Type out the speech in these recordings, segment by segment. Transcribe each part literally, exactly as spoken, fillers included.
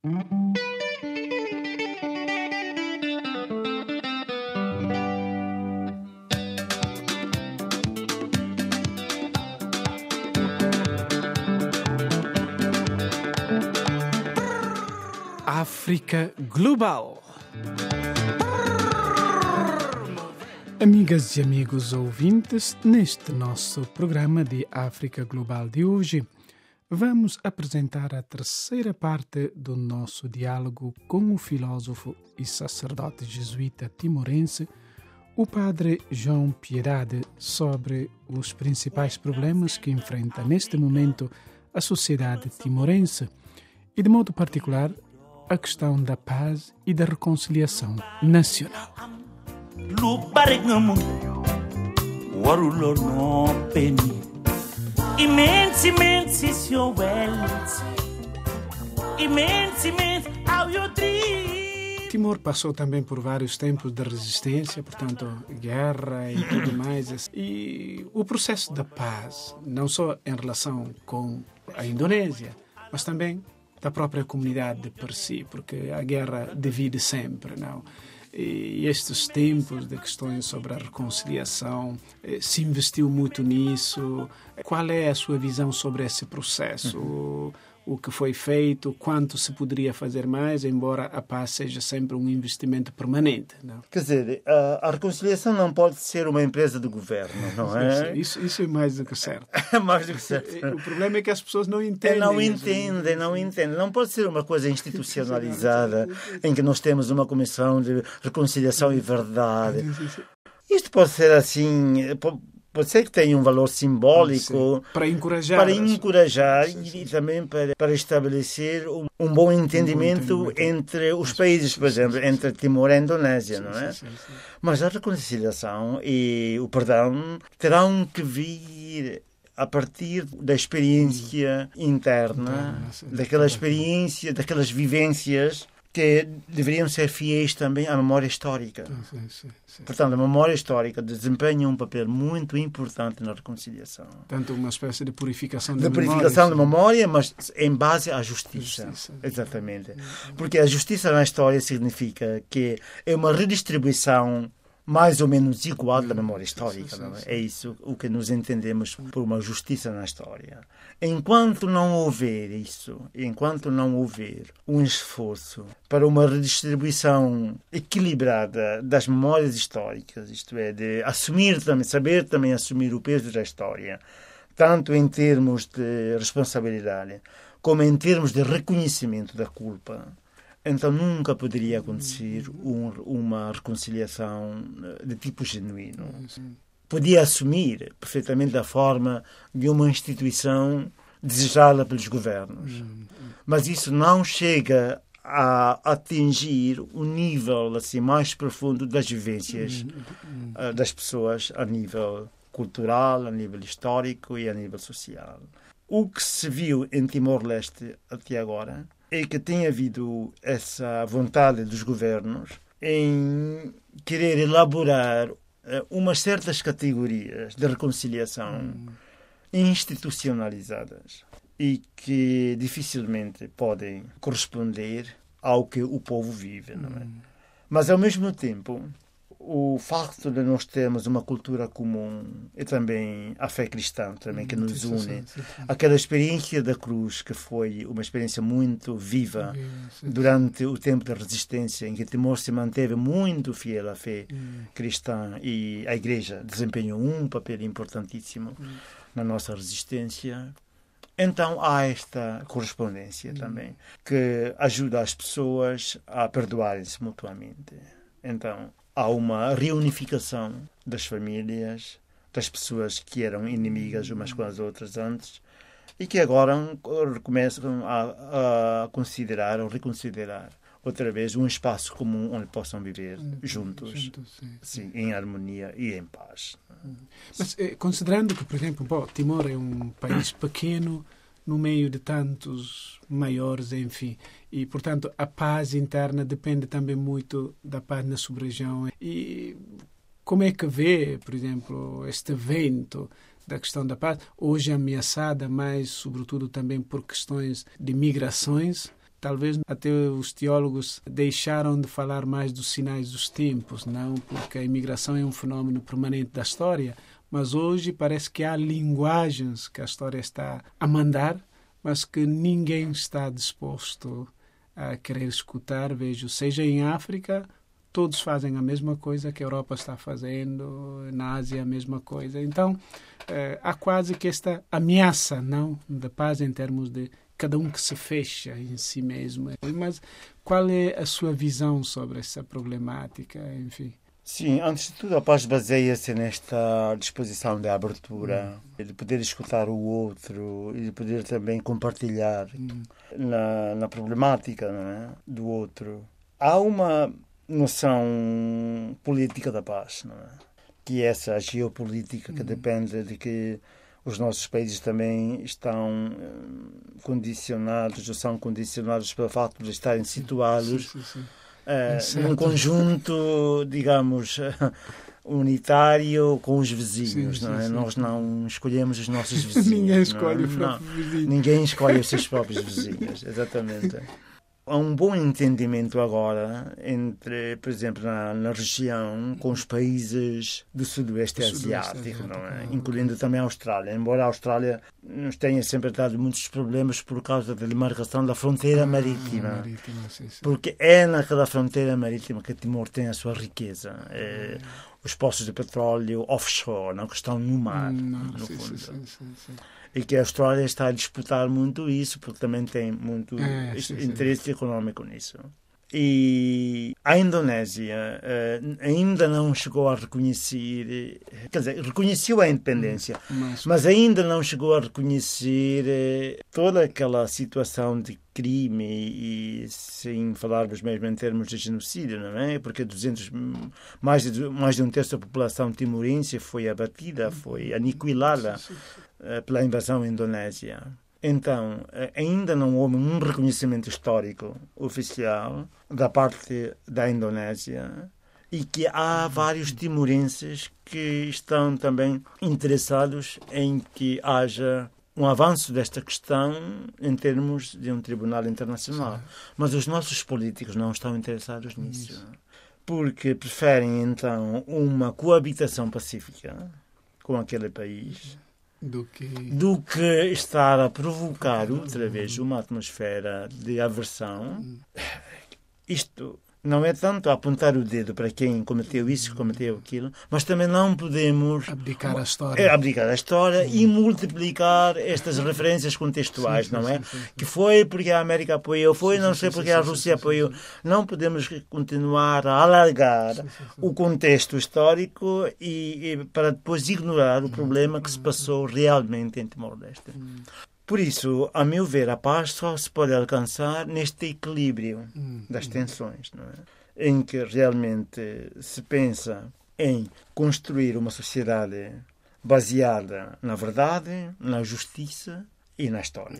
África Global. Amigas e amigos ouvintes, neste nosso programa de África Global de hoje, vamos apresentar a terceira parte do nosso diálogo com o filósofo e sacerdote jesuíta timorense, o padre João Piedade, sobre os principais problemas que enfrenta neste momento a sociedade timorense e, de modo particular, a questão da paz e da reconciliação nacional. Timor passou também por vários tempos de resistência, portanto, guerra e tudo mais. E o processo da paz, não só em relação com a Indonésia, mas também da própria comunidade por si, porque a guerra divide sempre, não? E estes tempos de questões sobre a reconciliação, se investiu muito nisso. Qual é a sua visão sobre esse processo? Uhum. O que foi feito, quanto se poderia fazer mais, embora a paz seja sempre um investimento permanente, não? Quer dizer, a, a reconciliação não pode ser uma empresa de governo, não é? Isso, isso é mais do que certo. É mais do que certo. O problema é que as pessoas não entendem. Não entendem, não entendem. Não pode ser uma coisa institucionalizada em que nós temos uma comissão de reconciliação e verdade. Isto pode ser assim... Pode ser que tenha um valor simbólico. Sim, para encorajar. Para encorajar sim, sim. E, e também para, para estabelecer um, um bom entendimento, um bom entendimento entre os países, por exemplo, entre Timor e a Indonésia, sim, não é? Sim, sim, sim. Mas a reconciliação e o perdão terão que vir a partir da experiência interna, daquela experiência, daquelas vivências que deveriam ser fiéis também à memória histórica. Sim, sim, sim. Portanto, a memória histórica desempenha um papel muito importante na reconciliação. Tanto uma espécie de purificação da de memória. De purificação da memória, mas em base à justiça. justiça. Exatamente. Porque a justiça na história significa que é uma redistribuição mais ou menos igual da memória histórica. Não é? É isso o que nos entendemos por uma justiça na história. Enquanto não houver isso, enquanto não houver um esforço para uma redistribuição equilibrada das memórias históricas, isto é, de assumir também, saber também assumir o peso da história, tanto em termos de responsabilidade como em termos de reconhecimento da culpa, então nunca poderia acontecer um, uma reconciliação de tipo genuíno. Podia assumir perfeitamente a forma de uma instituição desejada pelos governos. Mas isso não chega a atingir o nível assim, mais profundo das vivências uh, das pessoas a nível cultural, a nível histórico e a nível social. O que se viu em Timor-Leste até agora é que tem havido essa vontade dos governos em querer elaborar umas certas categorias de reconciliação hum. institucionalizadas e que dificilmente podem corresponder ao que o povo vive, não é? Hum. Mas, ao mesmo tempo, o facto de nós termos uma cultura comum e também a fé cristã também que nos une, aquela experiência da cruz que foi uma experiência muito viva durante o tempo da resistência, em que Timor se manteve muito fiel à fé cristã e a Igreja desempenhou um papel importantíssimo na nossa resistência. Então há esta correspondência também que ajuda as pessoas a perdoarem-se mutuamente. Então há uma reunificação das famílias, das pessoas que eram inimigas umas com as outras antes e que agora começam a, a considerar ou reconsiderar outra vez um espaço comum onde possam viver juntos, juntos sim, sim. Sim, em harmonia e em paz. Mas considerando que, por exemplo, bom, Timor é um país pequeno no meio de tantos maiores, enfim, e, portanto, a paz interna depende também muito da paz na sub-região. E como é que vê, por exemplo, este evento da questão da paz, hoje ameaçada mais, sobretudo, também por questões de migrações, talvez até os teólogos deixaram de falar mais dos sinais dos tempos, não? Porque a imigração é um fenômeno permanente da história, mas hoje parece que há linguagens que a história está a mandar, mas que ninguém está disposto a querer escutar. Vejo, seja em África, todos fazem a mesma coisa que a Europa está fazendo, na Ásia a mesma coisa. Então, eh, há quase que esta ameaça, não, de paz em termos de cada um que se fecha em si mesmo. Mas qual é a sua visão sobre essa problemática, enfim? Sim, antes de tudo, a paz baseia-se nesta disposição de abertura, hum. de poder escutar o outro e de poder também compartilhar hum. na, na problemática, não é? do outro. Há uma noção política da paz, não é? Que é essa geopolítica que hum. depende de que os nossos países também estão condicionados ou são condicionados pelo facto de estarem situados sim, sim, sim. Uh, num conjunto, digamos, unitário com os vizinhos. Sim, não é? Sim, Nós não escolhemos os nossos vizinhos. Ninguém escolhe não, o próprio não, vizinho. Ninguém escolhe os seus próprios vizinhos, exatamente. Há um bom entendimento agora entre, por exemplo, na, na região com os países do Sudoeste Asiático, não é? Incluindo também a Austrália. Embora a Austrália nos tenha sempre dado muitos problemas por causa da demarcação da fronteira ah, marítima. marítima sim, sim. Porque é naquela fronteira marítima que Timor tem a sua riqueza. É, os poços de petróleo offshore, não, que estão no mar, não, no sim, fundo. Sim, sim, sim. E que a Austrália está a disputar muito isso, porque também tem muito é, sim, interesse sim. econômico nisso. E a Indonésia uh, ainda não chegou a reconhecer, quer dizer, reconheceu a independência, mas, mas ainda não chegou a reconhecer uh, toda aquela situação de crime e, sem falarmos mesmo em termos de genocídio, não é? Porque duzentos, mais, de, mais de um terço da população timorense foi abatida, foi aniquilada uh, pela invasão indonésia. Então, ainda não houve um reconhecimento histórico oficial da parte da Indonésia e que há vários timorenses que estão também interessados em que haja um avanço desta questão em termos de um tribunal internacional. Mas os nossos políticos não estão interessados nisso, porque preferem, então, uma coabitação pacífica com aquele país Do que... do que estar a provocar outra vez uma atmosfera de aversão. Isto não é tanto apontar o dedo para quem cometeu isso, cometeu aquilo, mas também não podemos abdicar a história, é, abdicar a história e multiplicar estas referências contextuais, sim, sim, não é? Sim, sim, sim. Que foi porque a América apoiou, foi sim, não sei sim, porque sim, a Rússia sim, apoiou. Sim, sim. Não podemos continuar a alargar sim, sim, sim. o contexto histórico e, e para depois ignorar o problema que se passou realmente em Timor-Leste. Por isso, a meu ver, a paz só se pode alcançar neste equilíbrio das tensões, não é? Em que realmente se pensa em construir uma sociedade baseada na verdade, na justiça e na história.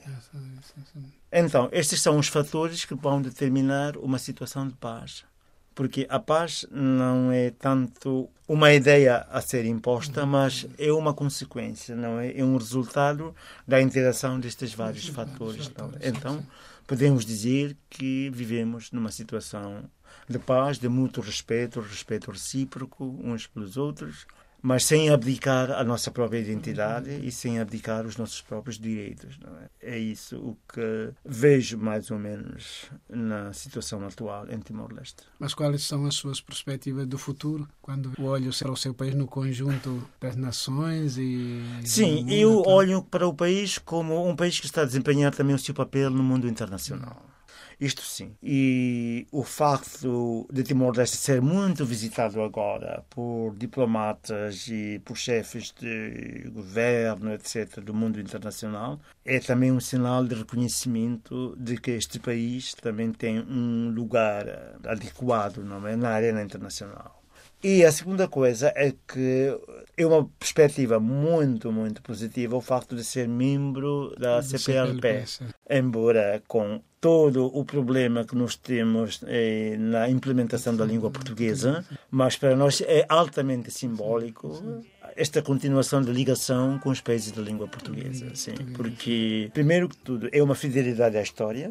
Então, estes são os fatores que vão determinar uma situação de paz. Porque a paz não é tanto uma ideia a ser imposta, mas é uma consequência, não é? É um resultado da interação destes vários fatores. Não é? Então, podemos dizer que vivemos numa situação de paz, de mútuo respeito, respeito recíproco uns pelos outros, mas sem abdicar a nossa própria identidade e sem abdicar os nossos próprios direitos. Não é? É isso o que vejo mais ou menos na situação atual em Timor-Leste. Mas quais são as suas perspectivas do futuro, quando olha para o seu país no conjunto das nações? E Sim, eu atual? olho para o país como um país que está a desempenhar também o seu papel no mundo internacional. Isto sim. E o facto de Timor-Leste ser muito visitado agora por diplomatas e por chefes de governo, etcétera, do mundo internacional, é também um sinal de reconhecimento de que este país também tem um lugar adequado, não é, na arena internacional. E a segunda coisa é que é uma perspectiva muito, muito positiva o facto de ser membro da C P L P, embora com todo o problema que nós temos eh, na implementação da língua portuguesa, mas para nós é altamente simbólico esta continuação de ligação com os países da língua portuguesa, sim, porque, primeiro que tudo, é uma fidelidade à história,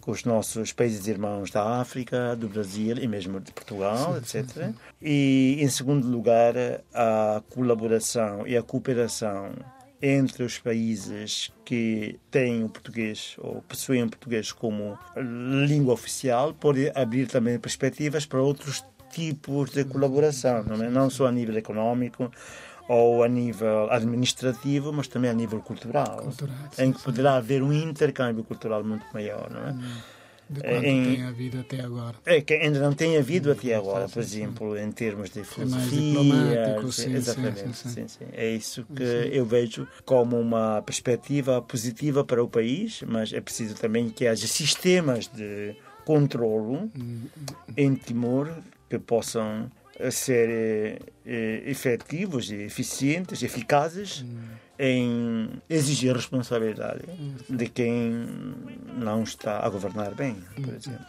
com os nossos países irmãos da África, do Brasil e mesmo de Portugal, sim, etcétera. Sim, sim. E, em segundo lugar, a colaboração e a cooperação entre os países que têm o português ou possuem o português como língua oficial pode abrir também perspectivas para outros tipos de colaboração, não é? Não só a nível econômico ou a nível administrativo, mas também a nível cultural, cultural em que poderá haver um intercâmbio cultural muito maior, não é? De quanto em, tem havido até agora. É, que ainda não tem havido até agora, por exemplo, em termos de filosofia. Sim, exatamente, sim, sim, sim, sim. É isso que sim. eu vejo como uma perspectiva positiva para o país, mas é preciso também que haja sistemas de controlo em Timor que possam ser eh, efetivos, eficientes, eficazes hum. em exigir responsabilidade hum. de quem não está a governar bem, por exemplo.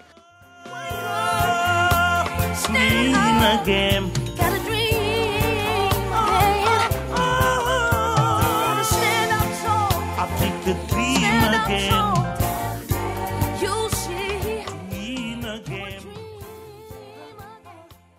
Stand up,